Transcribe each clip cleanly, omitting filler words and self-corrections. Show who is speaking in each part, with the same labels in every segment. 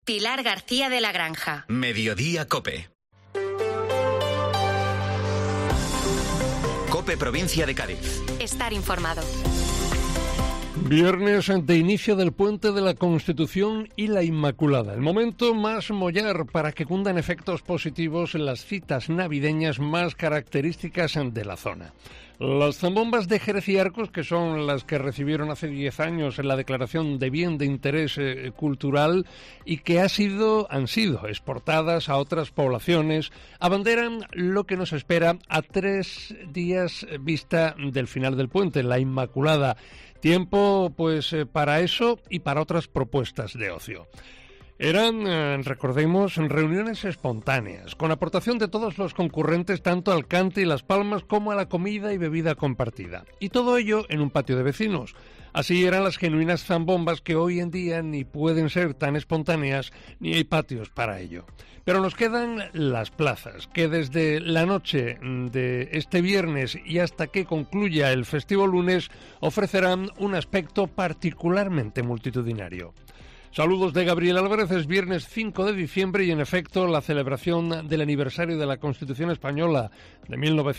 Speaker 1: Pilar García de la Granja.
Speaker 2: Mediodía COPE. COPE Provincia de Cádiz.
Speaker 1: Estar informado.
Speaker 3: Viernes de inicio del Puente de la Constitución y la Inmaculada. El momento más mollar para que cundan efectos positivos en las citas navideñas más características de la zona. Las zambombas de Jerez y Arcos, que son las que recibieron hace 10 años en la declaración de bien de interés cultural y que han sido exportadas a otras poblaciones, abanderan lo que nos espera a 3 días vista del final del puente, la Inmaculada. Tiempo, para eso y para otras propuestas de ocio. Eran, recordemos, reuniones espontáneas, con aportación de todos los concurrentes, tanto al cante y las palmas como a la comida y bebida compartida. Y todo ello en un patio de vecinos. Así eran las genuinas zambombas que hoy en día ni pueden ser tan espontáneas ni hay patios para ello. Pero nos quedan las plazas, que desde la noche de este viernes y hasta que concluya el festivo lunes ofrecerán un aspecto particularmente multitudinario. Saludos de Gabriel Álvarez. Es viernes 5 de diciembre y en efecto la celebración del aniversario de la Constitución Española de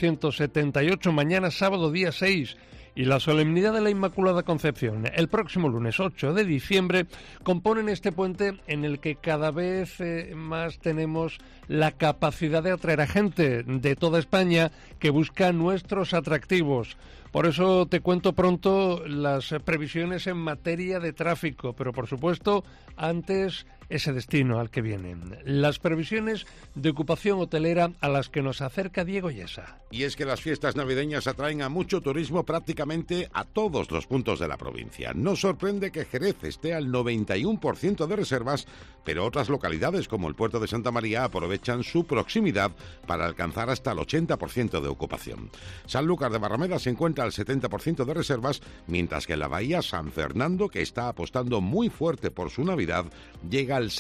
Speaker 3: 1978, mañana sábado día 6, y la solemnidad de la Inmaculada Concepción el próximo lunes 8 de diciembre componen este puente en el que cada vez más tenemos la capacidad de atraer a gente de toda España que busca nuestros atractivos. Por eso te cuento pronto las previsiones en materia de tráfico, pero por supuesto antes ese destino al que vienen. Las previsiones de ocupación hotelera a las que nos acerca Diego Yesa.
Speaker 4: Y es que las fiestas navideñas atraen a mucho turismo prácticamente a todos los puntos de la provincia. No sorprende que Jerez esté al 91% de reservas, pero otras localidades como el puerto de Santa María aprovechan su proximidad para alcanzar hasta el 80% de ocupación. Sanlúcar de Barrameda se encuentra al 70% de reservas, mientras que en la bahía San Fernando, que está apostando muy fuerte por su Navidad, llega al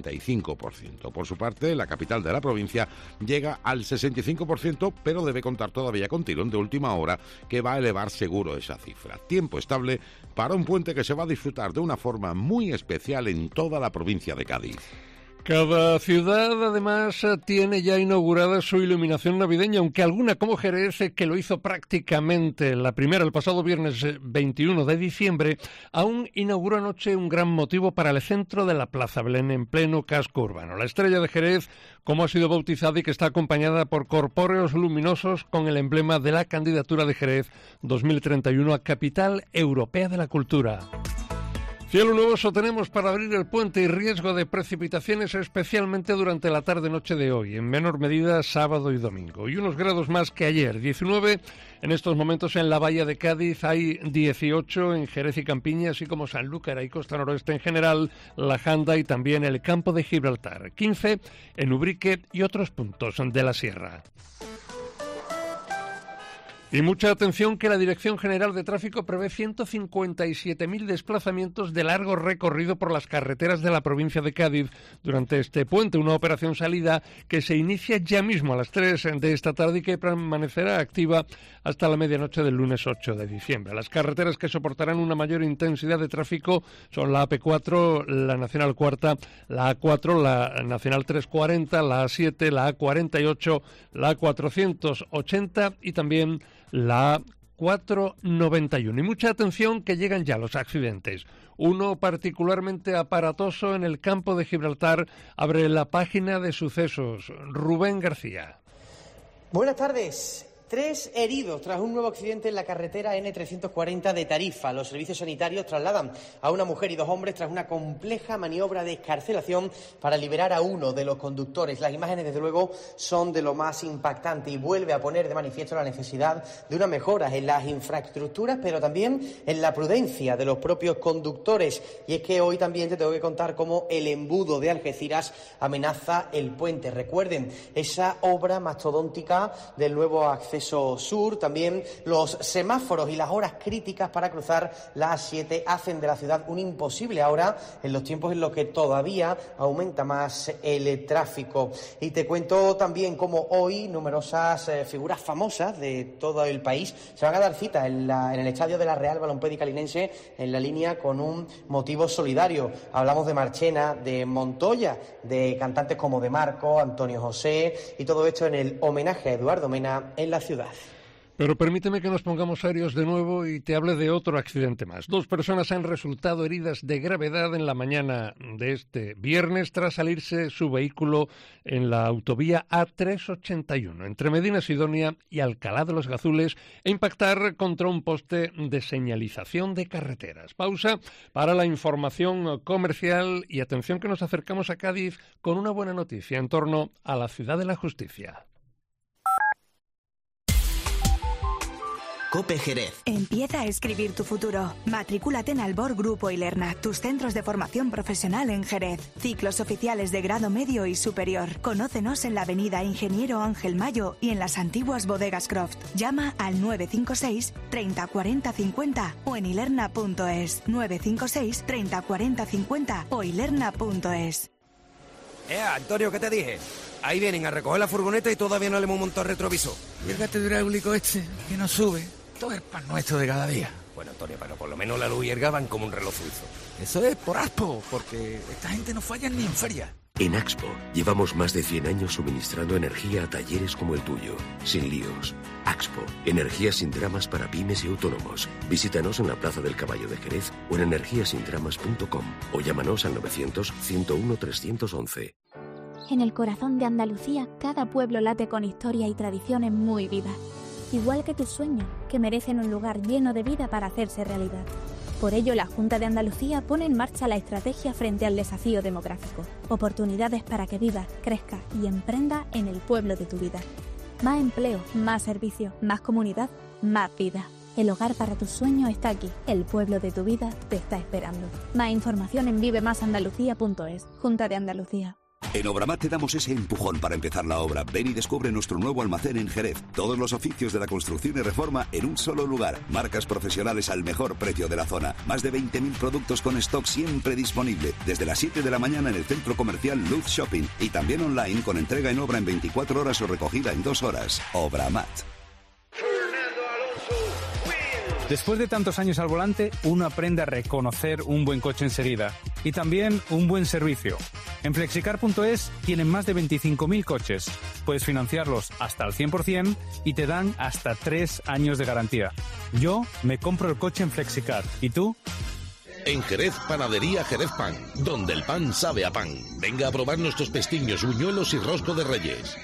Speaker 4: 75%. Por su parte, la capital de la provincia llega al 65%, pero debe contar todavía con tirón de última hora que va a elevar seguro esa cifra. Tiempo estable para un puente que se va a disfrutar de una forma muy especial en toda la provincia de Cádiz.
Speaker 3: Cada ciudad, además, tiene ya inaugurada su iluminación navideña, aunque alguna, como Jerez, que lo hizo prácticamente la primera el pasado viernes 21 de diciembre, aún inauguró anoche un gran motivo para el centro de la Plaza Belén en pleno casco urbano. La Estrella de Jerez, como ha sido bautizada y que está acompañada por corpóreos luminosos con el emblema de la candidatura de Jerez 2031 a Capital Europea de la Cultura. Cielo nuboso tenemos para abrir el puente y riesgo de precipitaciones especialmente durante la tarde-noche de hoy, en menor medida sábado y domingo. Y unos grados más que ayer, 19 en estos momentos en la Bahía de Cádiz, hay 18 en Jerez y Campiña, así como Sanlúcar y Costa Noroeste en general, La Janda y también el Campo de Gibraltar, 15 en Ubrique y otros puntos de la Sierra. Y mucha atención que la Dirección General de Tráfico prevé 157.000 desplazamientos de largo recorrido por las carreteras de la provincia de Cádiz durante este puente, una operación salida que se inicia ya mismo a las 3 de esta tarde y que permanecerá activa hasta la medianoche del lunes 8 de diciembre. Las carreteras que soportarán una mayor intensidad de tráfico son la AP4, la Nacional Cuarta, la A4, la Nacional 340, la A7, la A48, la A480 y también la A491. Y mucha atención que llegan ya los accidentes. Uno particularmente aparatoso en el Campo de Gibraltar abre la página de sucesos. Rubén García.
Speaker 5: Buenas tardes. 3 heridos tras un nuevo accidente en la carretera N340 de Tarifa. Los servicios sanitarios trasladan a una mujer y 2 hombres tras una compleja maniobra de excarcelación para liberar a uno de los conductores. Las imágenes, desde luego, son de lo más impactante y vuelve a poner de manifiesto la necesidad de una mejora en las infraestructuras, pero también en la prudencia de los propios conductores. Y es que hoy también te tengo que contar cómo el embudo de Algeciras amenaza el puente. Recuerden esa obra mastodóntica del nuevo acceso acceso sur. También los semáforos y las horas críticas para cruzar la A7 hacen de la ciudad un imposible ahora en los tiempos en los que todavía aumenta más el tráfico. Y te cuento también cómo hoy numerosas figuras famosas de todo el país se van a dar cita en el estadio de la Real Balompédica Linense en la línea con un motivo solidario. Hablamos de Marchena, de Montoya, de cantantes como De Marco, Antonio José, y todo esto en el homenaje a Eduardo Mena en la ciudad.
Speaker 3: Pero permíteme que nos pongamos serios de nuevo y te hable de otro accidente más. 2 personas han resultado heridas de gravedad en la mañana de este viernes tras salirse su vehículo en la autovía A381 entre Medina Sidonia y Alcalá de los Gazules e impactar contra un poste de señalización de carreteras. Pausa para la información comercial y atención que nos acercamos a Cádiz con una buena noticia en torno a la Ciudad de la Justicia.
Speaker 6: COPE Jerez.
Speaker 7: Empieza a escribir tu futuro. Matrículate en Albor Grupo Ilerna, tus centros de formación profesional en Jerez. Ciclos oficiales de grado medio y superior. Conócenos en la avenida Ingeniero Ángel Mayo y en las antiguas bodegas Croft. Llama al 956 30 40 50 o en ilerna.es. 956 30 40 50 o ilerna.es.
Speaker 8: Antonio, ¿qué te dije? Ahí vienen a recoger la furgoneta y todavía no le hemos montado el retrovisor.
Speaker 9: Y el gato hidráulico este, que no sube. Todo el pan nuestro de cada día.
Speaker 8: Bueno, Antonio, pero por lo menos la luz y el gas van como un reloj suizo.
Speaker 9: Eso es por Axpo, porque esta gente no falla ni en feria.
Speaker 10: En Axpo llevamos más de 100 años suministrando energía a talleres como el tuyo, sin líos. Axpo, energía sin dramas para pymes y autónomos. Visítanos en la Plaza del Caballo de Jerez o en energiasindramas.com o llámanos al 900-101-311.
Speaker 11: En el corazón de Andalucía, cada pueblo late con historia y tradiciones muy vivas. Igual que tus sueños, que merecen un lugar lleno de vida para hacerse realidad. Por ello, la Junta de Andalucía pone en marcha la estrategia frente al desafío demográfico. Oportunidades para que vivas, crezcas y emprendas en el pueblo de tu vida. Más empleo, más servicios, más comunidad, más vida. El hogar para tus sueños está aquí. El pueblo de tu vida te está esperando. Más información en vivemasandalucía.es. Junta de Andalucía.
Speaker 12: En Obramat te damos ese empujón para empezar la obra. Ven y descubre nuestro nuevo almacén en Jerez. Todos los oficios de la construcción y reforma en un solo lugar. Marcas profesionales al mejor precio de la zona. Más de 20.000 productos con stock siempre disponible. Desde las 7 de la mañana en el centro comercial Luz Shopping. Y también online con entrega en obra en 24 horas o recogida en 2 horas. Obramat.
Speaker 13: Después de tantos años al volante, uno aprende a reconocer un buen coche enseguida y también un buen servicio. En Flexicar.es tienen más de 25.000 coches. Puedes financiarlos hasta al 100% y te dan hasta 3 años de garantía. Yo me compro el coche en Flexicar. ¿Y tú?
Speaker 14: En Jerez, Panadería Jerez Pan, donde el pan sabe a pan. Venga a probar nuestros pestiños, buñuelos y rosco de reyes.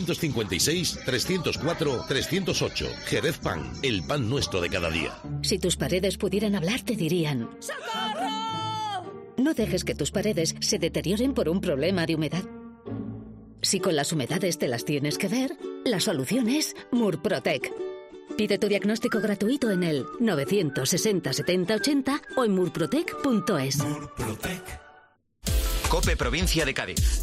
Speaker 14: 956-304-308. Jerez Pan, el pan nuestro de cada día.
Speaker 15: Si tus paredes pudieran hablar, te dirían: ¡socorro! No dejes que tus paredes se deterioren por un problema de humedad. Si con las humedades te las tienes que ver, la solución es Murprotec. Pide tu diagnóstico gratuito en el 960 70 80 o en murprotec.es.
Speaker 2: Murprotec. COPE Provincia de Cádiz.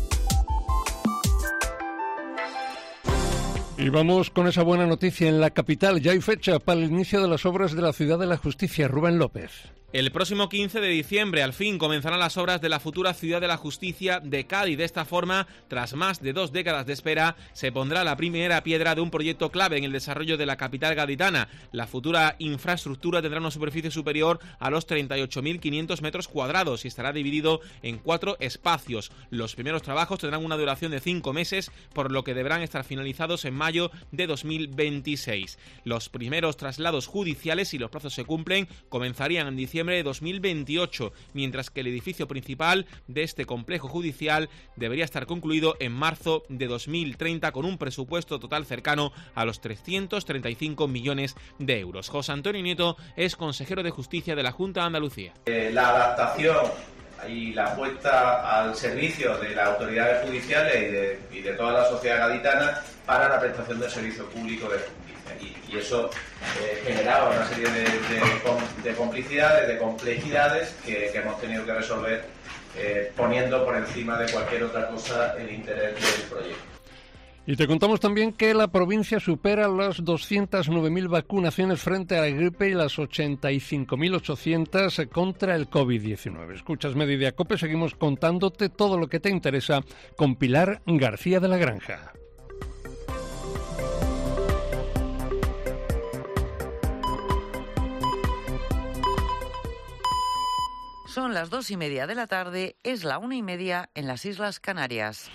Speaker 3: Y vamos con esa buena noticia. En la capital ya hay fecha para el inicio de las obras de la Ciudad de la Justicia. Rubén López.
Speaker 16: El próximo 15 de diciembre, al fin, comenzarán las obras de la futura Ciudad de la Justicia de Cádiz. De esta forma, tras más de 2 décadas de espera, se pondrá la primera piedra de un proyecto clave en el desarrollo de la capital gaditana. La futura infraestructura tendrá una superficie superior a los 38.500 metros cuadrados y estará dividido en 4 espacios. Los primeros trabajos tendrán una duración de 5 meses, por lo que deberán estar finalizados en mayo de 2026. Los primeros traslados judiciales, si los plazos se cumplen, comenzarían en diciembre de 2028, mientras que el edificio principal de este complejo judicial debería estar concluido en marzo de 2030 con un presupuesto total cercano a los 335 millones de euros. José Antonio Nieto es consejero de Justicia de la Junta de Andalucía.
Speaker 17: La adaptación y la puesta al servicio de las autoridades judiciales y de toda la sociedad gaditana para la prestación del servicio público de justicia. Y eso generaba una serie de complicidades, de complejidades que hemos tenido que resolver poniendo por encima de cualquier otra cosa el interés del proyecto.
Speaker 3: Y te contamos también que la provincia supera las 209.000 vacunaciones frente a la gripe y las 85.800 contra el COVID-19. Escuchas Mediodía COPE, seguimos contándote todo lo que te interesa con Pilar García de la Granja.
Speaker 6: Son las 2:30 de la tarde, es la 1:30 en las Islas Canarias.